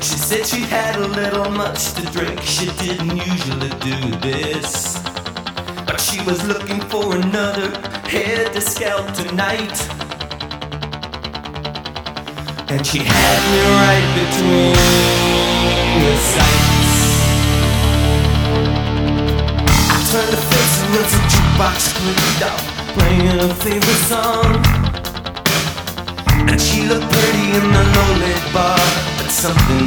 She said she had a little much to drink. She didn't usually do this, but she was looking for another head to scalp tonight. And she had me right between the sights. I turned to face her as the jukebox clicked off, playing her favorite song. And she looked pretty in the low-lit bar, but something